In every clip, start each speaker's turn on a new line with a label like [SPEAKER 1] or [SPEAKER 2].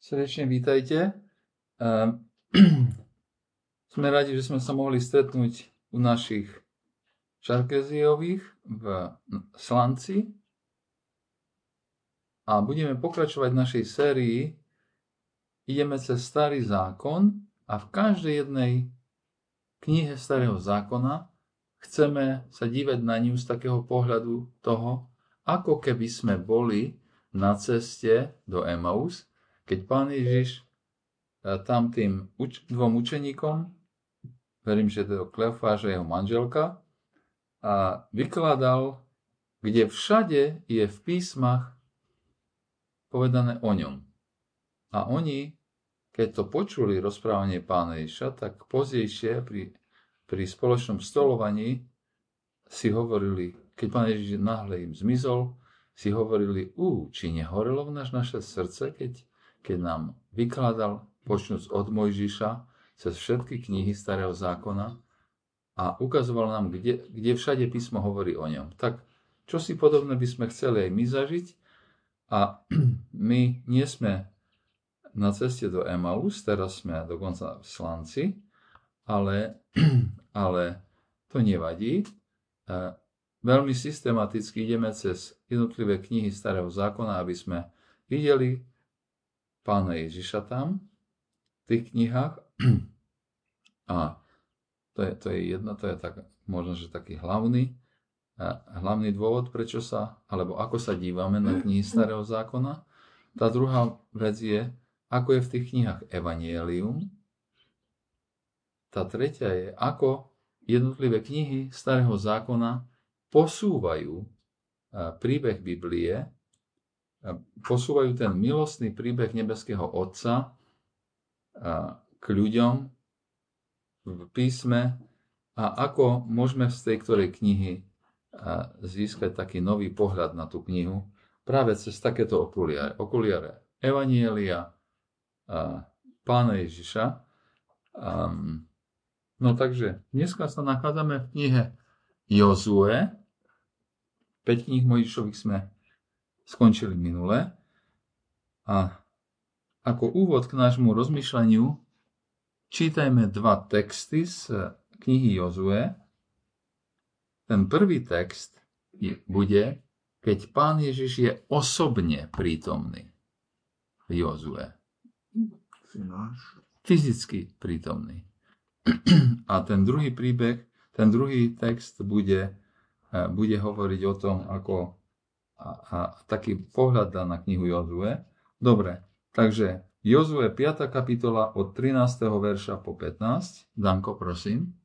[SPEAKER 1] Srdečne vítajte. Sme radi, že sme sa mohli stretnúť u našich Čarkeziových v Slanci a budeme pokračovať v našej sérii. Ideme cez Starý zákon a v každej jednej knihe Starého zákona chceme sa dívať na ňu z takého pohľadu toho, ako keby sme boli na ceste do Emaus, keď Pán Ježiš tam tým dvom učeníkom, verím, že to je Kleofáš a jeho manželka, a vykladal, kde všade je v písmach povedané o ňom. A oni, keď to počuli rozprávanie Pána Ježiša, tak pozdejšie pri spoločnom stolovaní si hovorili, keď Pán Ježiš náhle im zmizol, si hovorili, či nehorelo v naše srdce, keď nám vykladal, počnúc od Mojžiša, cez všetky knihy Starého zákona a ukazoval nám, kde všade písmo hovorí o ňom. Tak čo si podobné by sme chceli aj my zažiť, a my nie sme na ceste do Emaus, teraz sme dokonca v Slanci, ale to nevadí. Veľmi systematicky ideme cez jednotlivé knihy Starého zákona, aby sme videli Pána Ježiša tam, v tých knihách. A to je tak, možno, že taký hlavný dôvod, prečo sa, alebo ako sa dívame na knihy Starého zákona. Tá druhá vec je, ako je v tých knihách Evangelium. Tá tretia je, ako jednotlivé knihy Starého zákona posúvajú príbeh Biblie, posúvajú ten milostný príbeh nebeského Otca k ľuďom v písme a ako môžeme z tej ktorej knihy získať taký nový pohľad na tú knihu práve cez takéto okuliare Evanjelia Pána Ježiša. No takže dneska sa nachádzame v knihe Jozue. 5 kníh Mojžišových sme skončili minule. A ako úvod k nášmu rozmýšľaniu čítajme 2 texty z knihy Jozue. Ten prvý text bude, keď Pán Ježiš je osobne prítomný v Jozue. Fyzicky prítomný. A ten druhý text bude hovoriť o tom, ako taký pohľad na knihu Jozue. Dobre, takže Jozue 5. kapitola od 13. verša po 15. Danko, prosím.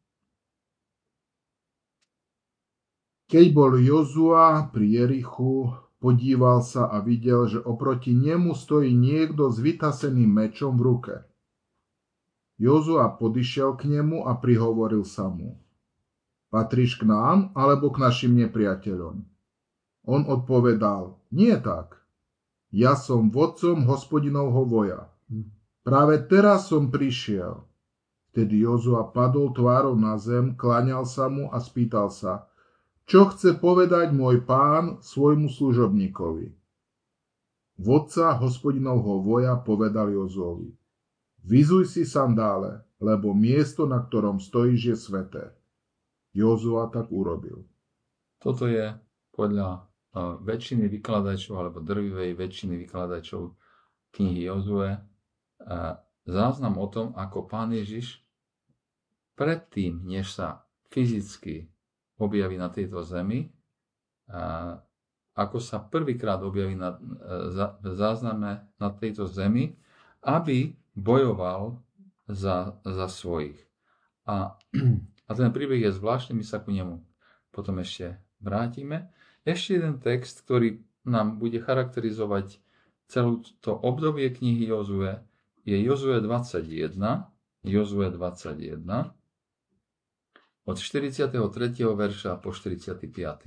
[SPEAKER 2] Keď bol Jozua pri Jerichu, podíval sa a videl, že oproti nemu stojí niekto s vytaseným mečom v ruke. Jozua podišiel k nemu a prihovoril sa mu: Patríš k nám, alebo k našim nepriateľom? On odpovedal: Nie tak. Ja som vodcom Hospodinovho voja. Práve teraz som prišiel. Vtedy Jozua padol tvárou na zem, kláňal sa mu a spýtal sa: Čo chce povedať môj pán svojmu služobníkovi? Vodca Hospodinovho voja povedal Jozuovi: Vyzuj si sandále, lebo miesto, na ktorom stojíš, je sväté. Jozua tak urobil.
[SPEAKER 1] Toto je podľa väčšiny vykladačov, alebo drvivej väčšiny vykladačov knihy Jozue záznam o tom, ako Pán Ježiš predtým, než sa fyzicky objaví na tejto zemi, ako sa prvýkrát objaví v zázname na tejto zemi, aby bojoval za svojich. A ten príbeh je zvláštny, my sa ku nemu potom ešte vrátime. Ešte jeden text, ktorý nám bude charakterizovať celé to obdobie knihy Jozue, je Jozue 21. Jozue 21 od 43. verša po 45.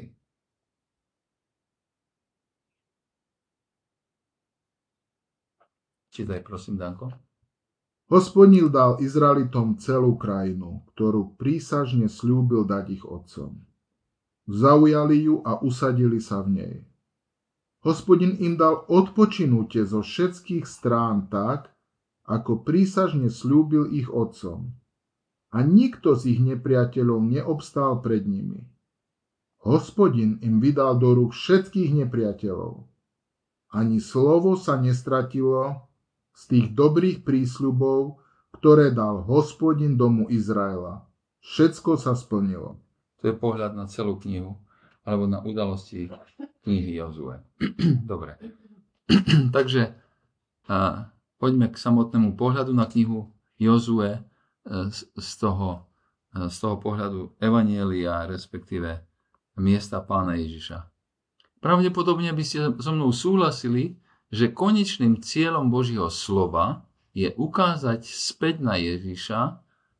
[SPEAKER 1] Čítaj, prosím, Danko.
[SPEAKER 2] Hospodin dal Izraelitom celú krajinu, ktorú prísažne sľúbil dať ich otcom. Zaujali ju a usadili sa v nej. Hospodin im dal odpočinutie zo všetkých strán tak, ako prísažne sľúbil ich otcom. A nikto z ich nepriateľov neobstál pred nimi. Hospodin im vydal do rúk všetkých nepriateľov. Ani slovo sa nestratilo z tých dobrých prísľubov, ktoré dal Hospodin domu Izraela. Všetko sa splnilo.
[SPEAKER 1] To je pohľad na celú knihu, alebo na udalosti knihy Jozue. Dobre. Takže poďme k samotnému pohľadu na knihu Jozue z toho pohľadu Evanjelia, respektíve miesta Pána Ježiša. Pravdepodobne by ste so mnou súhlasili, že konečným cieľom Božieho slova je ukázať späť na Ježiša,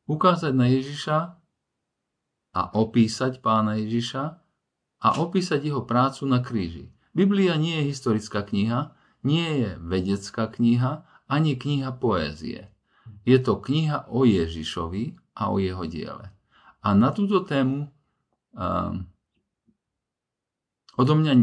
[SPEAKER 1] a opísať Pána Ježiša a opísať jeho prácu na kríži. Biblia nie je historická kniha, nie je vedecká kniha, ani kniha poézie. Je to kniha o Ježišovi a o jeho diele. A na túto tému odo mňa,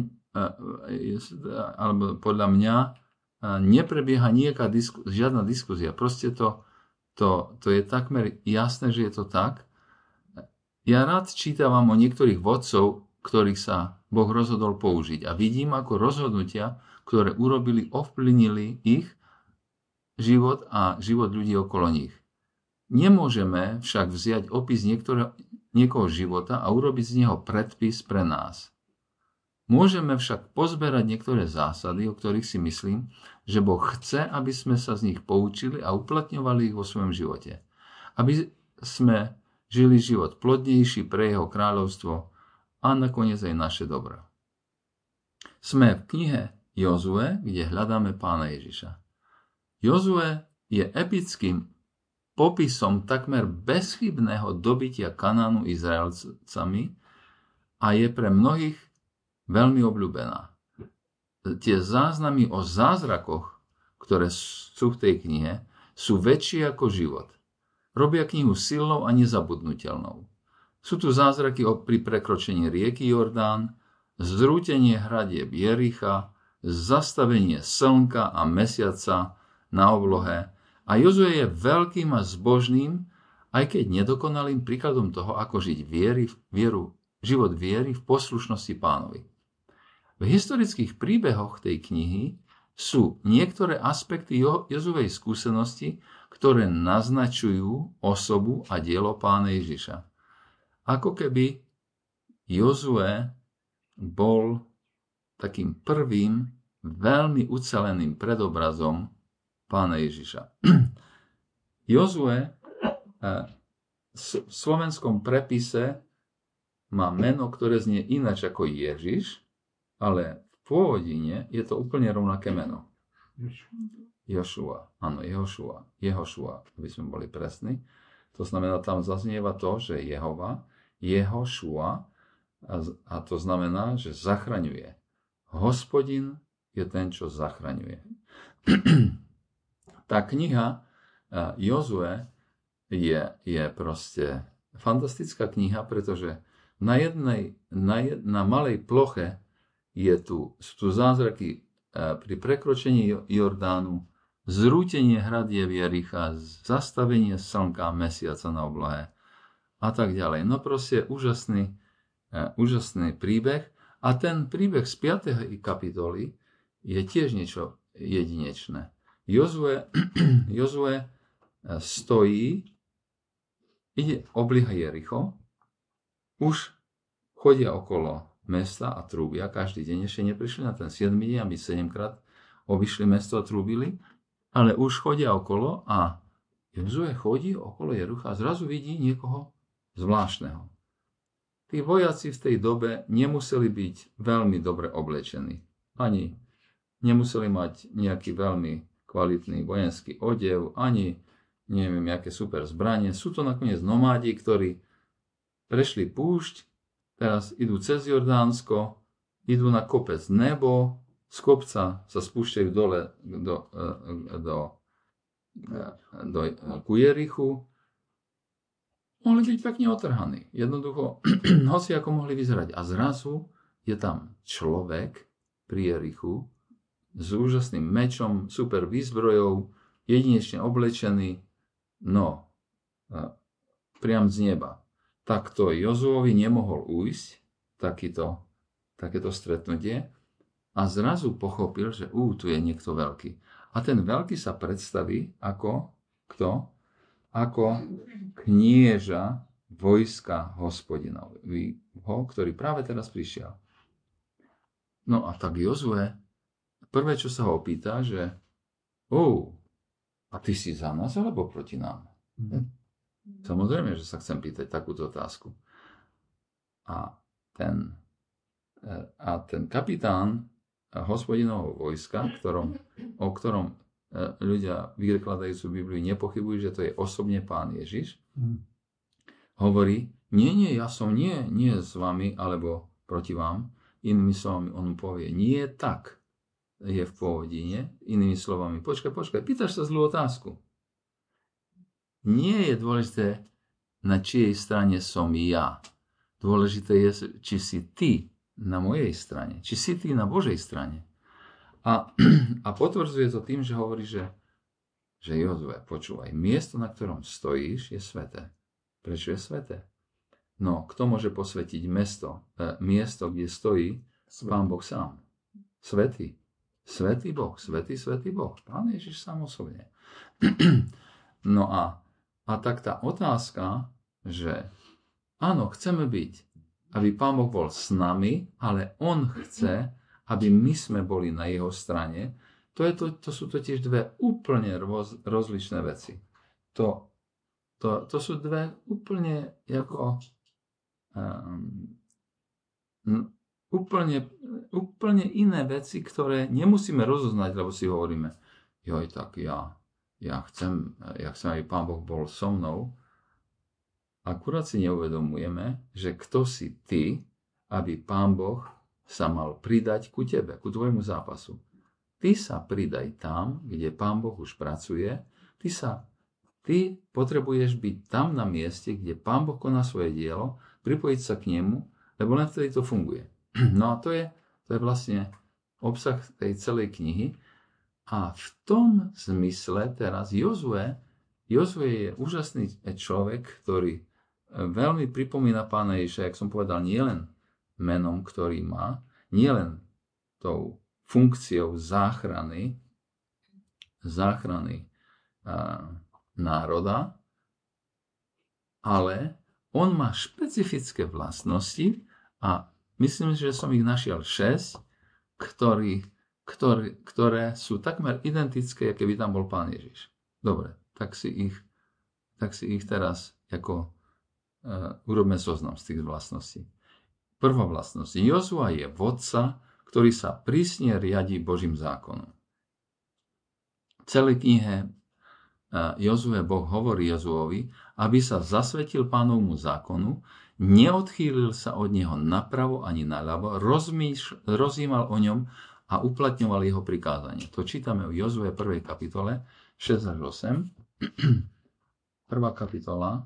[SPEAKER 1] alebo podľa mňa, neprebieha žiadna diskusia. Proste to je takmer jasné, že je to tak. Ja rád čítavam o niektorých vodcov, ktorých sa Boh rozhodol použiť. A vidím, ako rozhodnutia, ktoré urobili, ovplyvnili ich život a život ľudí okolo nich. Nemôžeme však vziať opis niekoho života a urobiť z neho predpis pre nás. Môžeme však pozberať niektoré zásady, o ktorých si myslím, že Boh chce, aby sme sa z nich poučili a uplatňovali ich vo svojom živote. Aby sme žili život plodnejší pre jeho kráľovstvo a nakoniec aj naše dobro. Sme v knihe Jozue, kde hľadáme Pána Ježiša. Jozue je epickým popisom takmer bezchybného dobytia Kanánu Izraelcami a je pre mnohých veľmi obľúbená. Tie záznamy o zázrakoch, ktoré sú v tej knihe, sú väčšie ako život. Robia knihu silnou a nezabudnutelnou. Sú tu zázraky pri prekročení rieky Jordán, zrútenie hradieb Jericha, zastavenie slnka a mesiaca na oblohe. A Jozue je veľkým a zbožným, aj keď nedokonalým príkladom toho, ako žiť život viery v poslušnosti Pánovi. V historických príbehoch tej knihy sú niektoré aspekty Jozuvej skúsenosti, ktoré naznačujú osobu a dielo Pána Ježiša. Ako keby Jozue bol takým prvým veľmi uceleným predobrazom Pána Ježiša. Jozue v slovenskom prepise má meno, ktoré znie ináč ako Ježiš, ale v pôvodine je to úplne rovnaké meno. Jošua. Áno, Jehošua, aby sme boli presní. To znamená, tam zaznieva to, že Jehošua, a to znamená, že zachraňuje. Hospodin je ten, čo zachraňuje. Tá kniha Jozue je proste fantastická kniha, pretože na malej ploche sú tu zázraky pri prekročení Jordánu, zrútenie hradieb Jericha, zastavenie slnka a mesiaca na oblohe a tak ďalej. No proste úžasný príbeh. A ten príbeh z 5. kapitoly je tiež niečo jedinečné. Jozue stojí, oblieha Jericho, už chodia okolo mesta a trúbia každý deň, ešte neprišli na ten 7. deň, aby 7-krát obišli mesto a trúbili, ale už chodia okolo a Jozue chodí okolo Jericha a zrazu vidí niekoho zvláštneho. Tí vojaci v tej dobe nemuseli byť veľmi dobre oblečení, ani nemuseli mať nejaký veľmi kvalitný vojenský odev, ani neviem, aké super zbranie. Sú to nakoniec nomádi, ktorí prešli púšť, teraz idú cez Jordánsko, idú na kopec Nebo, z kopca sa spúšťajú dole ku Jerichu. Mohli byť pekne otrhaní. Jednoducho, hoci ako mohli vyzerať. A zrazu je tam človek, pri Jerichu s úžasným mečom, super výzbrojou, jedinečne oblečený, no, priam z neba. Takto Jozuovi nemohol ujsť takéto stretnutie a zrazu pochopil, že tu je niekto veľký. A ten veľký sa predstaví ako kto? Ako knieža vojska Hospodinovho, ktorý práve teraz prišiel. No a tak Jozue, prvé, čo sa ho opýta, že a ty si za nás alebo proti nám? Samozrejme, že sa chcem pýtať takúto otázku. A ten kapitán Hospodinovho vojska, o ktorom ľudia vykladajúcu Bibliu nepochybujú, že to je osobne Pán Ježiš, hovorí, nie, ja som nie s vami alebo proti vám. Inými slovami, on povie, nie tak je v pôvodine. Inými slovami, počkaj, pýtaš sa zlú otázku. Nie je dôležité, na čijej strane som ja. Dôležité je, či si ty na mojej strane, či si ty na Božej strane. A potvrdzuje to tým, že hovorí, že Jozue, počúvaj, miesto, na ktorom stojíš, je sväté. Prečo je sväté? No, kto môže posvetiť miesto, kde stojí Pán Boh sám? Svätý. Svätý Boh, svätý Boh. Pán Ježiš sám osobne. No a tak tá otázka, že áno, chceme byť, aby Pán Boh bol s nami, ale On chce, aby my sme boli na jeho strane, to sú totiž dve úplne rozličné veci. To sú dve úplne úplne iné veci, ktoré nemusíme rozoznať, lebo si hovoríme, tak ja chcem, aby Pán Boh bol so mnou. Akurát si neuvedomujeme, že kto si ty, aby Pán Boh sa mal pridať ku tebe, ku tvojmu zápasu. Ty sa pridaj tam, kde Pán Boh už pracuje. Ty potrebuješ byť tam na mieste, kde Pán Boh koná svoje dielo, pripojiť sa k nemu, lebo len vtedy to funguje. No a to je vlastne obsah tej celej knihy. A v tom zmysle teraz Jozue je úžasný človek, ktorý veľmi pripomína Pána Ježiša, jak som povedal, nielen menom, ktorý má, nielen tou funkciou záchrany národa, ale on má špecifické vlastnosti a myslím, že som ich našiel 6, ktoré sú takmer identické, keby tam bol Pán Ježiš. Dobre, tak si ich teraz urobme zoznam z tých vlastností. Prvá vlastnosť. Jozua je vodca, ktorý sa prísne riadi Božím zákonom. V celej knihe Jozue Boh hovorí Jozuovi, aby sa zasvetil Pánovmu zákonu, neodchýlil sa od neho napravo ani naľavo, rozjímal o ňom a uplatňoval jeho prikázanie. To čítame v Jozue 1. kapitole 6 až 8. Prvá kapitola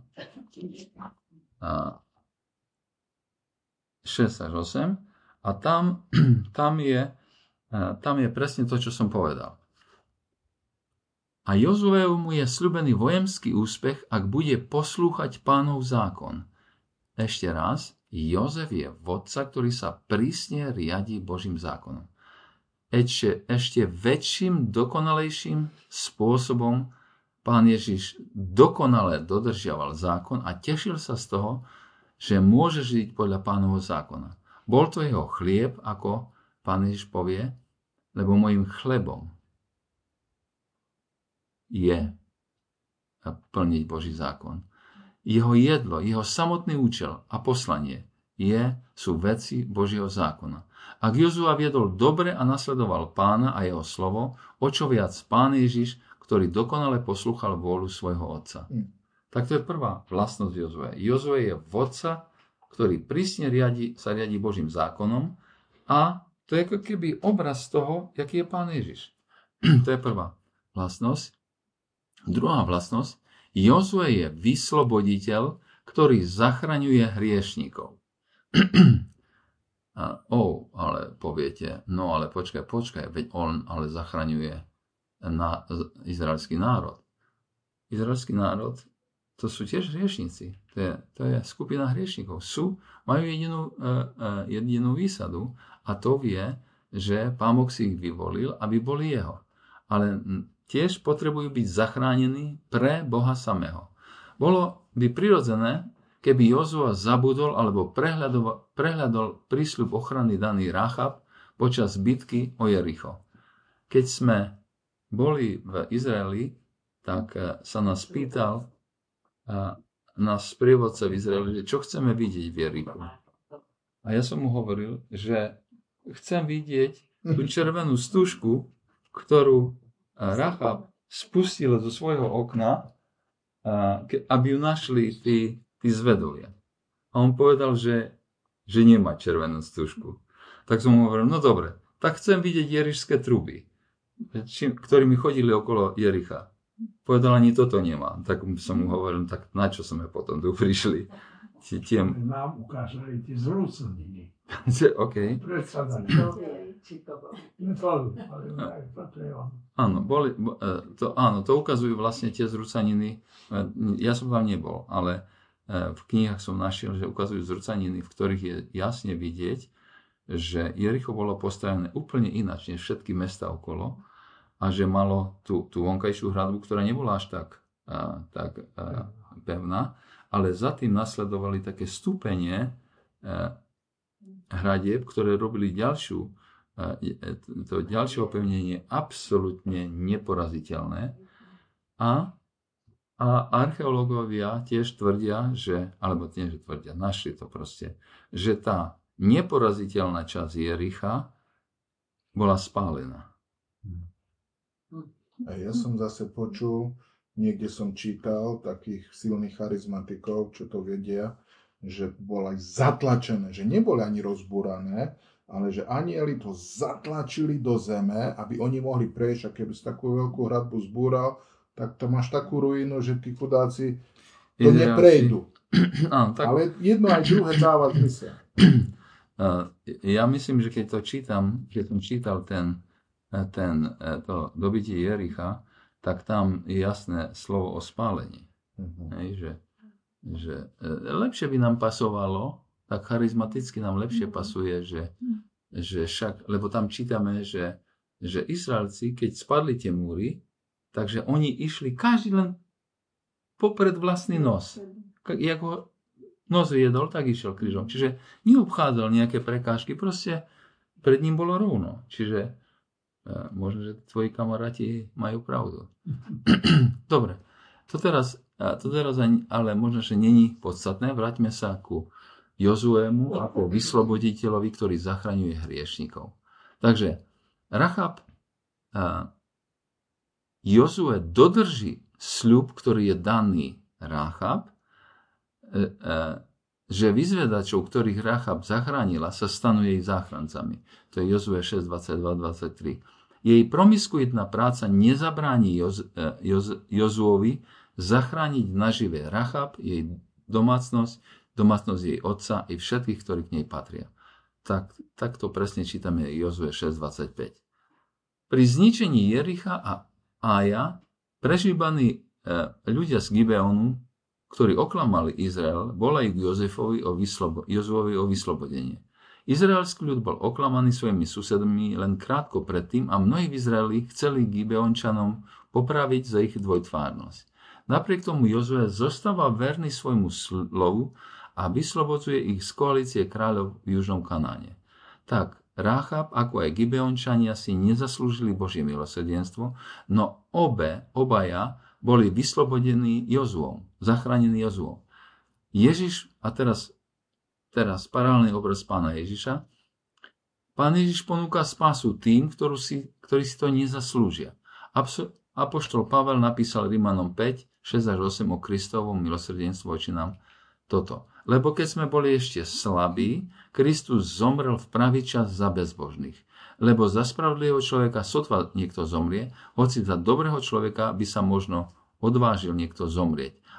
[SPEAKER 1] 6 až 8 a tam je presne to, čo som povedal. A Jozueu mu je sľubený vojenský úspech, ak bude poslúchať Pánov zákon. Ešte raz, Jozef je vodca, ktorý sa prísne riadi Božím zákonom. Ešte väčším, dokonalejším spôsobom Pán Ježiš dokonale dodržiaval zákon a tešil sa z toho, že môže žiť podľa Pánovho zákona. Bol to jeho chlieb, ako Pán Ježiš povie, lebo mojím chlebom je plniť Boží zákon. Jeho jedlo, jeho samotný účel a poslanie sú veci Božieho zákona. Ak Jozua viedol dobre a nasledoval Pána a jeho slovo, o čo viac Pán Ježiš, ktorý dokonale poslúchal vôľu svojho otca. Tak to je prvá vlastnosť Jozue. Jozue je vodca, ktorý prísne sa riadi Božím zákonom a to je ako keby obraz toho, aký je Pán Ježiš. To je prvá vlastnosť. Druhá vlastnosť. Jozue je vysloboditeľ, ktorý zachraňuje hriešnikov. Ale poviete, no ale počkaj, veď on ale zachraňuje izraelský národ. Izraelský národ, to sú tiež hriešnici. To je skupina hriešnikov. Majú jedinú výsadu a to je, že Pán Boh si ich vyvolil, aby boli jeho. Ale tiež potrebujú byť zachránení pre Boha samého. Bolo by prirodzené, keby Jozua zabudol alebo prehľadol prísľub ochrany daný Ráchab počas bitky o Jericho. Keď sme boli v Izraeli, tak sa nás pýtal náš sprievodca v Izraeli, že čo chceme vidieť v Jerichu. A ja som mu hovoril, že chcem vidieť tú červenú stužku, ktorú Ráchab spustila zo svojho okna, aby ju našli tí zvedovia. A on povedal, že nemá červenú stužku. Tak som mu hovoril, no dobre, tak chcem vidieť jerišské truby, ktorými chodili okolo Jericha. Povedal, ani toto nemá. Tak som mu hovoril, tak na čo sme potom tu prišli?
[SPEAKER 3] Nám ukázali tie zrúceniny.
[SPEAKER 1] OK.
[SPEAKER 3] Predsadali.
[SPEAKER 1] Áno, to ukazujú vlastne tie zrúcaniny. Ja som tam nebol, ale v knihách som našiel, že ukazujú zrúcaniny, v ktorých je jasne vidieť, že Jericho bolo postavené úplne ináč než všetky mesta okolo a že malo tú vonkajšiu hradbu, ktorá nebola až tak pevná, ale za tým nasledovali také stupenie hradieb, ktoré robili ďalšie opevnenie absolútne neporaziteľné. A archeológovia tiež tvrdia, našli to proste, že tá neporaziteľná časť Jericha bola spálená.
[SPEAKER 2] A ja som zase počul, niekde som čítal takých silných charizmatikov, čo to vedia, že boli zatlačené, že neboli ani rozbúrané, ale že anjeli to zatlačili do zeme, aby oni mohli prejsť, a keby si takú veľkú hradbu zbúral, tak to máš takú ruinu, že tí chudáci to neprejdú. Ale jedno aj druhé dáva zmysel.
[SPEAKER 1] Ja myslím, že keď som čítal to dobitie Jericha, tak tam je jasné slovo o spálení. Hej, že lepšie by nám pasovalo, tak charizmaticky nám lepšie pasuje, že však, lebo tam čítame, že Izraelci, keď spadli tie múry, takže oni išli každý len popred vlastný nos. Jak ho nos viedol, tak išiel krížom. Čiže neobchádzal nejaké prekážky, proste pred ním bolo rovno. Čiže možno, že tvoji kamaráti majú pravdu. Dobre, to teraz ale možno, že není podstatné. Vráťme sa ku Jozuému ako vysloboditeľovi, ktorý zachraňuje hriešnikov. Takže Rachab Jozue dodrží sľub, ktorý je daný Rachab, že vyzvedačov, ktorých Rachab zachránila, sa stanú jej záchrancami. To je Jozue 6, 22, 23. Jej promiskuitná práca nezabráni Jozuovi zachrániť nažive Rachab, jej domácnosť jej otca i všetkých, ktorí k nej patria. Tak to presne čítame Jozue 6.25. Pri zničení Jericha a Ája prežívaní ľudia z Gibeonu, ktorí oklamali Izrael, volajú k Jozuovi o vyslobodenie. Izraelský ľud bol oklamaný svojimi susedmi len krátko predtým a mnohí v Izraeli chceli Gibeončanom popraviť za ich dvojtvárnosť. Napriek tomu Jozue zostáva verný svojmu slovu a vyslobodzuje ich z koalície kráľov v južnom Kanáne. Tak Ráchab, ako aj Gibeončania si nezaslúžili Božie milosrdenstvo, no obaja boli vyslobodení Jozuom, zachránení Jozuom. Ježiš, a teraz paralelný obraz pána Ježiša, pán Ježiš ponúka spásu tým, ktorí si to nezaslúžia. Apoštol Pavel napísal Rimanom 5, 6-8 o Kristovom milosrdenstvu voči nám toto. Lebo keď sme boli ešte slabí, Kristus zomrel v pravý čas za bezbožných. Lebo za spravodlivého človeka sotva niekto zomrie, hoci za dobrého človeka by sa možno odvážil niekto zomrieť.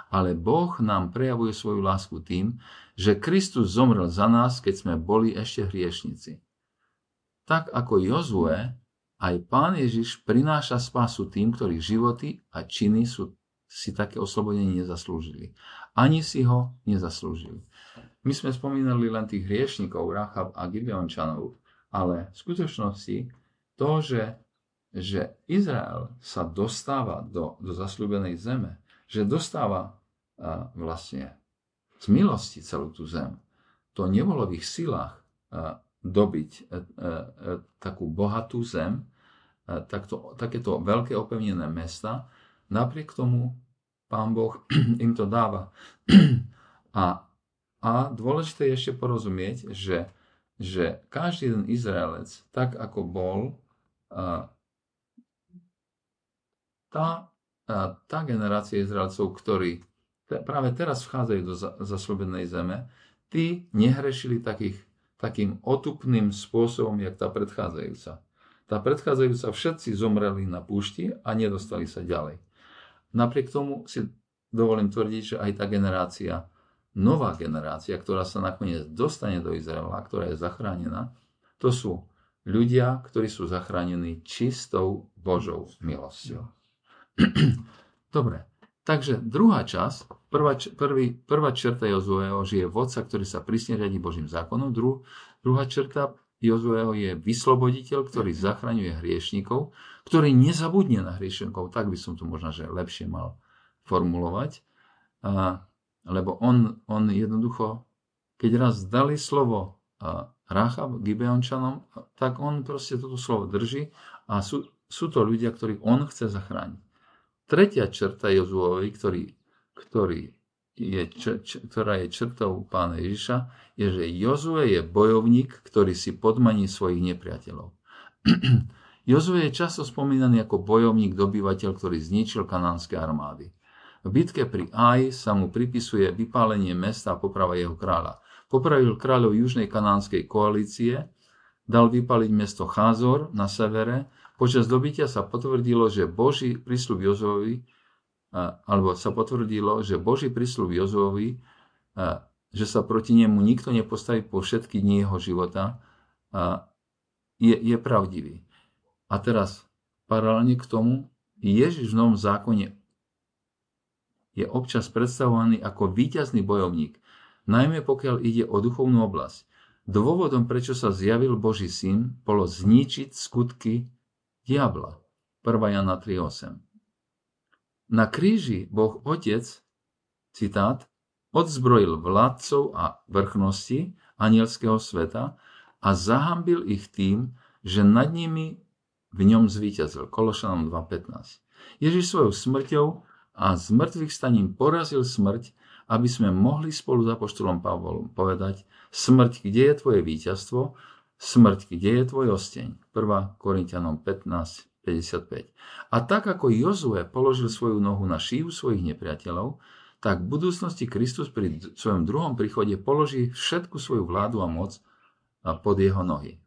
[SPEAKER 1] ale Boh nám prejavuje svoju lásku tým, že Kristus zomrel za nás, keď sme boli ešte hriešnici. Tak ako Jozue, aj Pán Ježiš prináša spásu tým, ktorých životy a činy si také oslobodenie nezaslúžili. Ani si ho nezaslúžili. My sme spomínali len tých hriešnikov, Rachab a Gibeončanov, ale v skutočnosti to, že Izrael sa dostáva do zasľúbenej zeme, že dostáva vlastne z milosti celú tú zem, to nebolo v ich silách dobiť takú bohatú zem, takéto veľké opevnené mesta. Napriek tomu Pán Boh im to dáva. A dôležité je ešte porozumieť, že každý jeden Izraelec, tak ako bol, tá generácia Izraelcov, ktorí práve teraz vchádzajú do zasľúbenej zeme, tí nehrešili takým otupným spôsobom, jak tá predchádzajúca. Tá predchádzajúca všetci zomreli na púšti a nedostali sa ďalej. Napriek tomu si dovolím tvrdiť, že aj tá nová generácia, ktorá sa nakoniec dostane do Izraela, ktorá je zachránená, to sú ľudia, ktorí sú zachránení čistou Božou milosťou. Dobre, takže druhá časť, prvá črta Jozueho, že je vodca, ktorý sa prísne riadi Božím zákonom. Druhá črta Jozueho je vysloboditeľ, ktorý zachraňuje hriešnikov, ktorý nezabudne na hriešnikov, tak by som to možno že lepšie mal formulovať, lebo on jednoducho, keď raz dali slovo Rachab Gibeončanom, tak on proste toto slovo drží a sú to ľudia, ktorých on chce zachrániť. Tretia črta Jozuovi, ktorá je črtou Pána Ježiša, je, že Jozue je bojovník, ktorý si podmaní svojich nepriateľov. Jozue je často spomínaný ako bojovník, dobyvateľ, ktorý zničil kanánske armády. V bitke pri Aj sa mu pripisuje vypálenie mesta a poprava jeho kráľa. Popravil kráľov južnej kanánskej koalície, dal vypáliť mesto Cházor na severe. Počas dobytia sa potvrdilo, že Boží prísľub Jozuovi, že sa proti nemu nikto nepostaví po všetky dni jeho života, je pravdivý. A teraz, paralelne k tomu, Ježiš v Novom zákone je občas predstavovaný ako víťazný bojovník, najmä pokiaľ ide o duchovnú oblasť. Dôvodom, prečo sa zjavil Boží syn, bolo zničiť skutky diabla. 1. Jana 3.8. Na kríži Boh Otec, citát, odzbrojil vládcov a vrchnosti anielského sveta a zahambil ich tým, že nad nimi v ňom zvíťazil. Kološanom 2.15. Ježiš svojou smrťou a zmrtvých staním porazil smrť, aby sme mohli spolu s apoštolom Pavlom povedať: smrť, kde je tvoje víťazstvo? Smrť, kde je tvoj osteň? 1. Korinťanom 15.55. A tak ako Jozue položil svoju nohu na šíju svojich nepriateľov, tak v budúcnosti Kristus pri svojom druhom príchode položí všetku svoju vládu a moc pod jeho nohy.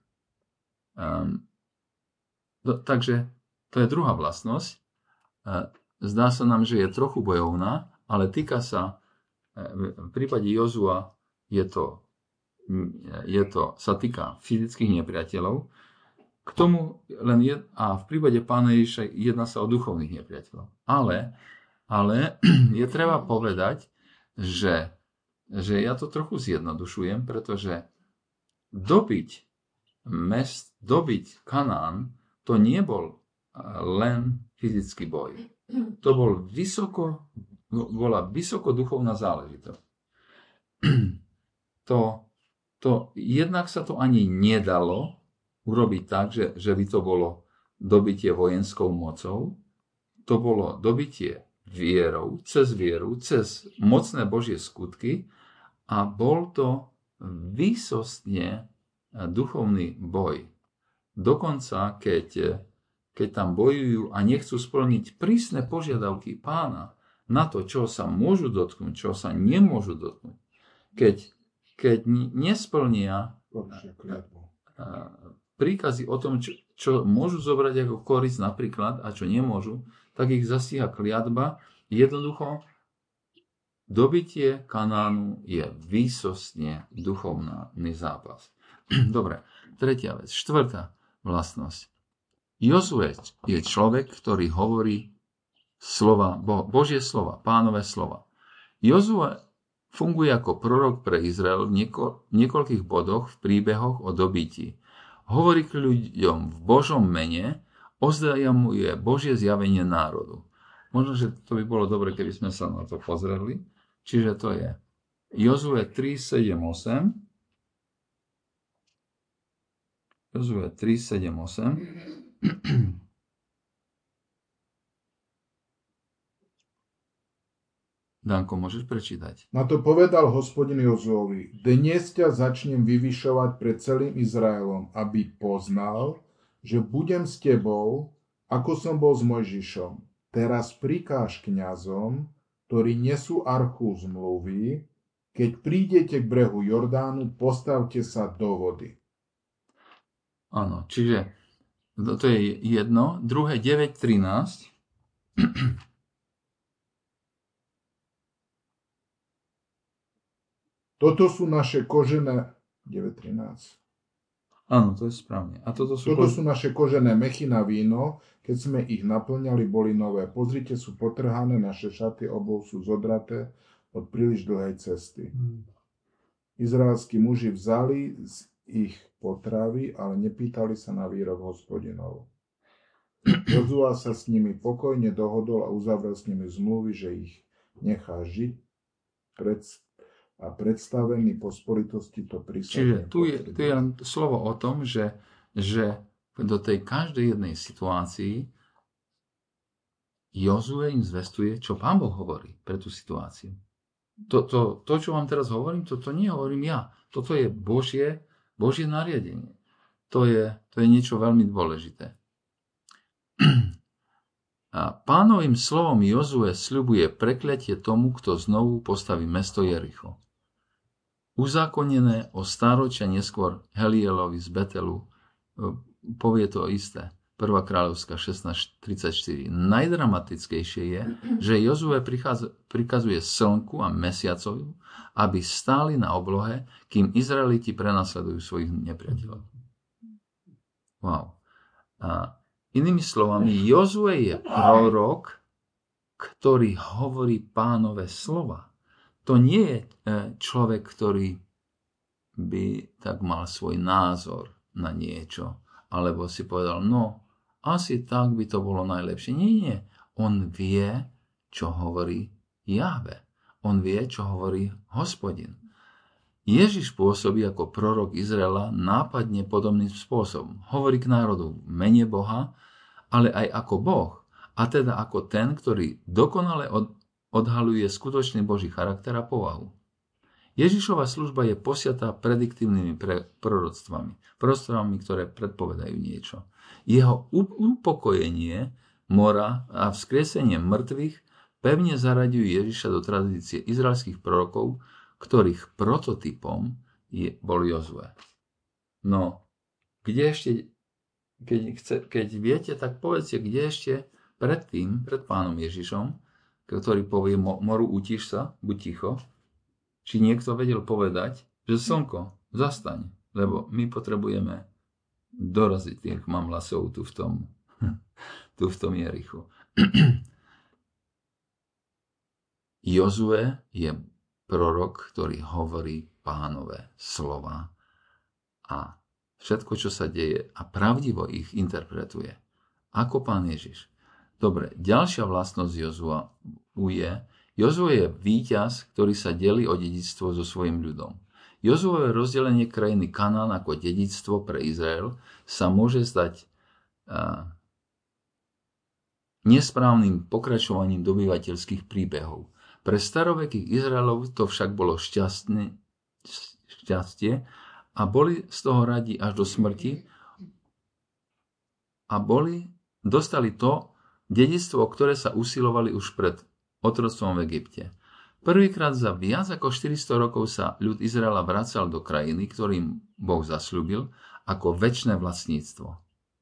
[SPEAKER 1] Takže to je druhá vlastnosť. Zdá sa nám, že je trochu bojovná, ale týka sa, v prípade Jozua sa týka fyzických nepriateľov. K tomu a v prípade Pána Ježiša jedná sa o duchovných nepriateľov. Ale je treba povedať, že ja to trochu zjednodušujem, pretože dobiť Kanán, to nebol len fyzický boj. To bola vysoko duchovná záležitosť. Jednak sa to ani nedalo urobiť tak, že by to bolo dobitie vojenskou mocou. To bolo dobitie vierou, cez mocné Božie skutky a bol to výsostne duchovný boj. Dokonca, keď tam bojujú a nechcú splniť prísne požiadavky Pána na to, čo sa môžu dotknúť, čo sa nemôžu dotknúť. Keď nesplnia príkazy o tom, čo môžu zobrať ako korisť napríklad a čo nemôžu, tak ich zastíha kliatba. Jednoducho dobitie Kanánu je výsostne duchovný zápas. Dobre, tretia vec. Štvrtá vlastnosť. Jozue je človek, ktorý hovorí Božie slova, Pánové slova. Jozue funguje ako prorok pre Izrael v niekoľkých bodoch v príbehoch o dobití. Hovorí k ľuďom v Božom mene, oznamuje Božie zjavenie národu. Možno, že to by bolo dobre, keby sme sa na to pozreli. Čiže to je Jozue 3, 7, 8. Jozue 3, 7, 8. Danko, môžeš prečítať?
[SPEAKER 2] Na to povedal Hospodin Jozuovi: Dnes ťa začnem vyvyšovať pred celým Izraelom, aby poznal, že budem s tebou, ako som bol s Mojžišom. Teraz prikáž kňazom, ktorí nesú archu zmluvy, keď prídete k brehu Jordánu, postavte sa do vody.
[SPEAKER 1] Áno, čiže to je jedno. Druhé 9.13.
[SPEAKER 2] Toto sú naše kožené 9.13.
[SPEAKER 1] Áno, to je správne. A toto sú
[SPEAKER 2] naše kožené mechy na víno, keď sme ich naplňali, boli nové. Pozrite, sú potrhané, naše šaty obov sú zodraté od príliš dlhej cesty. Izraelskí muži vzali z ich potravy, ale nepýtali sa na výrok Hospodinov. Jozua sa s nimi pokojne dohodol a uzavrel s nimi zmluvy, že ich nechá žiť a predstavený pospolitosti to prísahne.
[SPEAKER 1] Čiže tu je slovo o tom, že do tej každej jednej situácii Jozue im zvestuje, čo Pán Boh hovorí pre tú situáciu. To, čo vám teraz hovorím, to nehovorím ja. Toto je Božie nariadenie. To je niečo veľmi dôležité. A Pánovým slovom Jozue sľubuje prekliatie tomu, kto znovu postaví mesto Jericho. Uzákonené o stáročia neskôr Helielovi z Betelu povie to isté. 1. kráľovská 16.34. Najdramatickejšie je, že Jozue prikazuje slnku a mesiacovi, aby stáli na oblohe, kým Izraeliti prenasledujú svojich nepriateľov. Wow. A inými slovami, Jozue je prorok, ktorý hovorí Pánove slova. To nie je človek, ktorý by tak mal svoj názor na niečo, alebo si povedal, asi tak by to bolo najlepšie. Nie. On vie, čo hovorí Jahve. On vie, čo hovorí Hospodin. Ježiš pôsobí ako prorok Izraela nápadne podobným spôsobom. Hovorí k národu v mene Boha, ale aj ako Boh, a teda ako ten, ktorý dokonale odhaľuje skutočný Boží charakter a povahu. Ježišova služba je posiatá prediktívnymi proroctvami, ktoré predpovedajú niečo. Jeho upokojenie, mora a vzkriesenie mŕtvych pevne zaraďujú Ježiša do tradície izraelských prorokov, ktorých prototypom bol Jozue. Kde ešte, keď viete, tak povedzte, kde ešte pred Pánom Ježišom, ktorý povie moru, utiš sa, buď ticho, či niekto vedel povedať, že slnko, zastaň, lebo my potrebujeme doraziť tých mamlasov tu v tom Jerichu. Jozue je prorok, ktorý hovorí Pánové slova a všetko, čo sa deje, a pravdivo ich interpretuje. Ako Pán Ježiš. Dobre, ďalšia vlastnosť Jozue je víťaz, ktorý sa delí o dedičstvo so svojím ľudom. Jozuové rozdelenie krajiny Kanán ako dedičstvo pre Izrael sa môže stať nesprávnym pokračovaním dobyvateľských príbehov. Pre starovekých Izraelov to však bolo šťastie a boli z toho radi až do smrti a dostali to dedičstvo, ktoré sa usilovali už pred otroctvom v Egypte. Prvýkrát za viac ako 400 rokov sa ľud Izraela vracal do krajiny, ktorým Boh zasľúbil, ako večné vlastníctvo.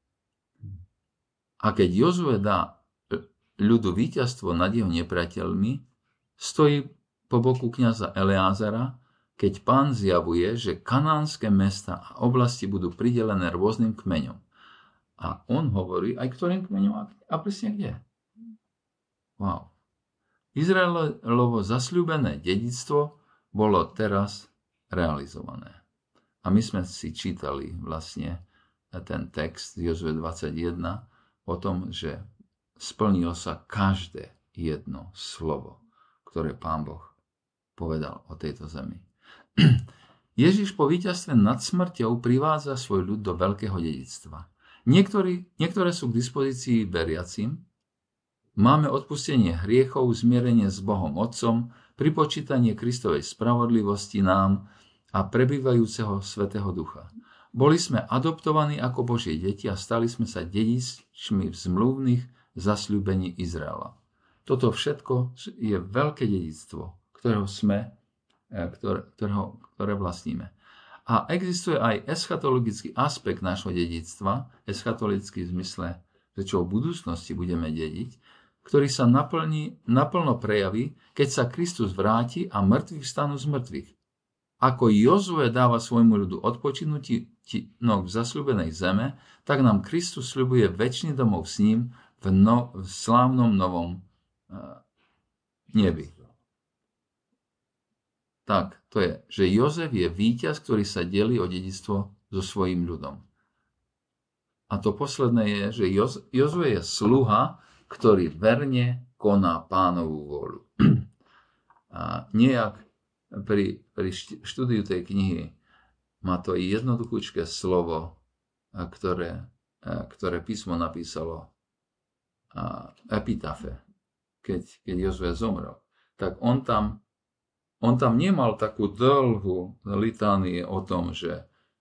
[SPEAKER 1] A keď Jozue dá ľudu víťazstvo nad jeho nepriateľmi, stojí po boku kňaza Eleázara, keď Pán zjavuje, že kanánske mesta a oblasti budú pridelené rôznym kmeňom. A on hovorí aj ktorým kmeňom a presne kde. Wow. Izraelovo zasľúbené dedičstvo bolo teraz realizované. A my sme si čítali vlastne ten text Jozue 21 o tom, že splnilo sa každé jedno slovo, ktoré Pán Boh povedal o tejto zemi. Ježiš po víťazstve nad smrťou privádza svoj ľud do veľkého dedičstva. Niektoré sú k dispozícii veriacim. Máme odpustenie hriechov, zmierenie s Bohom Otcom, pripočítanie Kristovej spravodlivosti nám a prebývajúceho Svätého Ducha. Boli sme adoptovaní ako Božie deti a stali sme sa dedičmi v zmluvných zasľúbení Izraela. Toto všetko je veľké dedičstvo, ktoré vlastníme. A existuje aj eschatologický aspekt nášho dedičstva, eschatologický v zmysle, že čo v budúcnosti budeme dediť, ktorý sa naplno prejaví, keď sa Kristus vráti a mŕtvi vstanú z mŕtvych. Ako Jozue dáva svojmu ľudu odpočinutí v zasľúbenej zeme, tak nám Kristus sľubuje večný domov s ním v slávnom novom nebi. Tak, to je, že Jozef je víťaz, ktorý sa delí o dedičstvo so svojím ľudom. A to posledné je, že Jozue je sluha, ktorý verne koná Pánovú vôľu. A nejak pri štúdiu tej knihy má to jednoduchúčké slovo, ktoré písmo napísalo epitafe, keď Jozue zomrel. Tak on tam nemal takú dlhú litániu o tom, že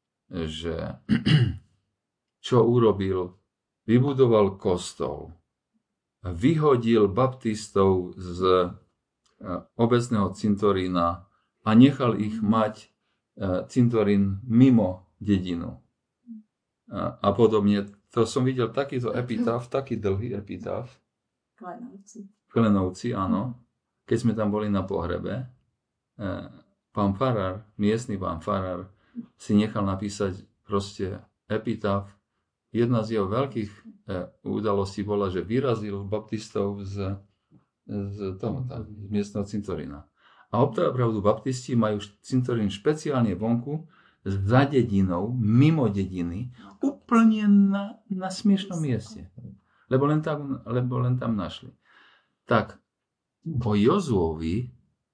[SPEAKER 1] čo urobil, vybudoval kostol, vyhodil baptistov z obecného cintorína a nechal ich mať cintorín mimo dedinu. A podobne. To som videl takýto epitaf, taký dlhý epitaf. Klenovci, áno. Keď sme tam boli na pohrebe, pán farár, miestny pán farár, si nechal napísať proste epitaf. Jedna z jeho veľkých udalostí bola, že vyrazil baptistov z miestneho cintorína. A opravdu baptisti majú cintorín špeciálne vonku, za dedinou, mimo dediny, úplne na smiešnom mieste. Lebo len tam našli. Tak, o Jozuovi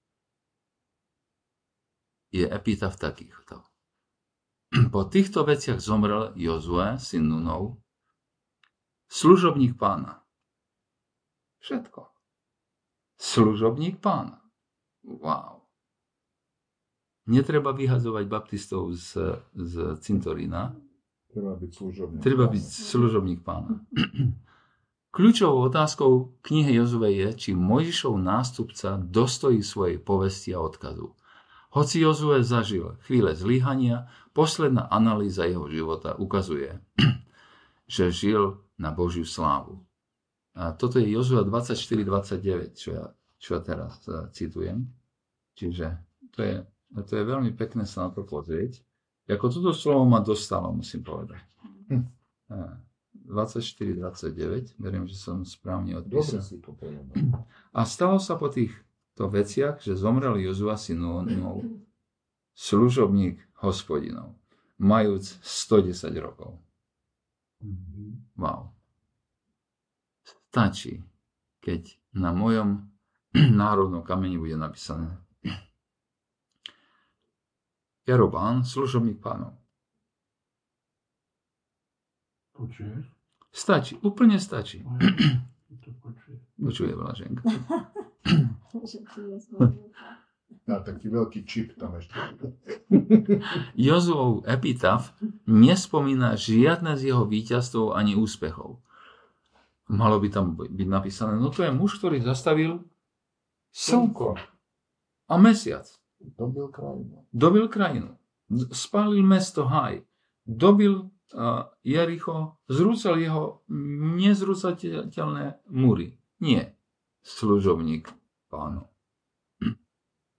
[SPEAKER 1] je epitaf takýchto. Po týchto veciach zomrel Jozue, syn Nunov, služobník Pána. Všetko. Služobník Pána. Wow. Netreba vyhadzovať baptistov z cintorína. Treba byť služobník Pána. Kľúčovou otázkou knihy Jozue je, či Mojžišov nástupca dostojí svojej povesti a odkazu. Hoci Jozue zažil chvíle zlyhania, posledná analýza jeho života ukazuje, že žil na Božiu slávu. A toto je Jozue 24:29, čo ja teraz citujem. Čiže to je veľmi pekné sa na to pozrieť. Ako toto slovo ma dostalo, musím povedať. 24:29, verím, že som správne odpísal. A stalo sa po týchto veciach, že zomrel Jozua syn Nunov, služobník Hospodinov, majúc 110 rokov. Wow. Stačí, keď na mojom národnom kameni bude napísané Jerobán, služobník Pánov.
[SPEAKER 3] Počuješ?
[SPEAKER 1] Stačí, úplne stačí. Počuje Blaženka.
[SPEAKER 2] Taký veľký čip tam ešte.
[SPEAKER 1] Jozuov epitaf nespomína žiadne z jeho víťazstv ani úspechov. Malo by tam byť napísané, no to je muž, ktorý zastavil slnko a mesiac. Dobil krajinu. Spálil mesto Haj. Dobil Jericho. Zrúcal jeho nezrúcateľné múry. Nie. Služobník Pánov.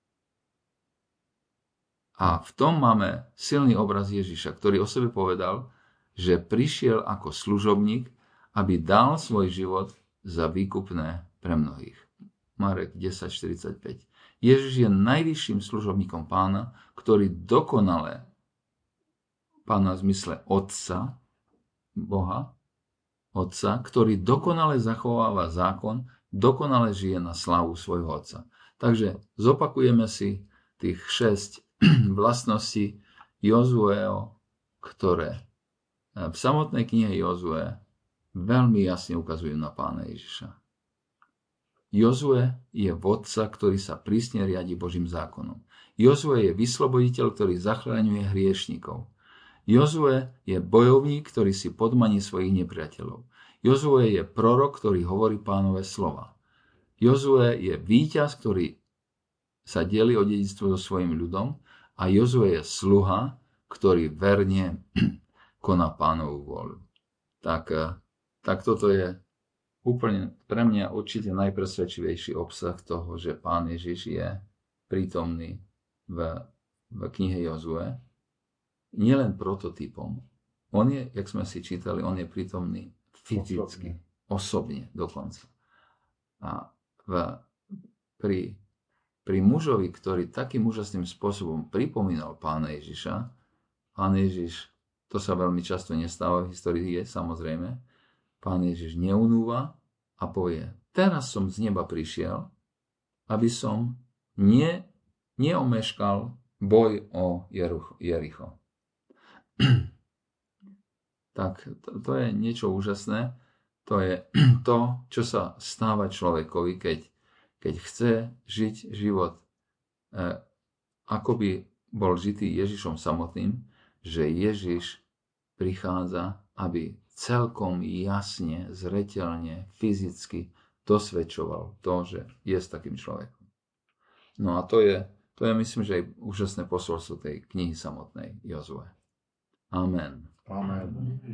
[SPEAKER 1] A v tom máme silný obraz Ježiša, ktorý o sebe povedal, že prišiel ako služobník, aby dal svoj život za výkupné pre mnohých. Marek 10.45. Ježiš je najvyšším služobníkom Pána, ktorý dokonale, Pána v zmysle Otca, Boha, Otca, ktorý dokonale zachováva zákon, dokonale žije na slávu svojho Otca. Takže zopakujeme si tých 6 vlastností Jozueho, ktoré v samotnej knihe Jozue veľmi jasne ukazujú na Pána Ježiša. Jozue je vodca, ktorý sa prísne riadi Božím zákonom. Jozue je vysloboditeľ, ktorý zachraňuje hriešnikov. Jozue je bojovník, ktorý si podmaní svojich nepriateľov. Jozue je prorok, ktorý hovorí Pánove slova. Jozue je víťaz, ktorý sa delí o dedičstvo so svojím ľudom, a Jozue je sluha, ktorý verne koná Pánovu vôľu. Tak toto je úplne pre mňa určite najpresvedčivejší obsah toho, že Pán Ježiš je prítomný v knihe Jozue. Nielen prototypom. On je, jak sme si čítali, on je prítomný fyzicky, osobne dokonca. A pri mužovi, ktorý takým úžasným spôsobom pripomínal Pána Ježiša, Pán Ježiš, to sa veľmi často nestáva v histórii, samozrejme, Pán Ježiš neunúva a povie, teraz som z neba prišiel, aby som neomeškal boj o Jericho. Tak to je niečo úžasné. To je to, čo sa stáva človekovi, keď chce žiť život, ako by bol žitý Ježišom samotným, že Ježiš prichádza, aby celkom jasne, zreteľne, fyzicky dosvedčoval to, že je s takým človekom. No a to je myslím, že aj úžasné posolstvo tej knihy samotnej Jozue. Amen.
[SPEAKER 2] Amen.